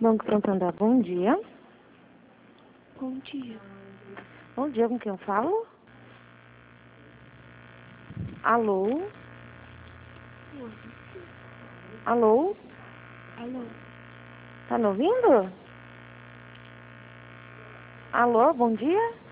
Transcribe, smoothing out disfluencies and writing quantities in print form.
Banco Santander, bom dia. Bom dia. Bom dia, com quem eu falo? Alô? Alô? Alô? Tá me ouvindo? Alô, bom dia?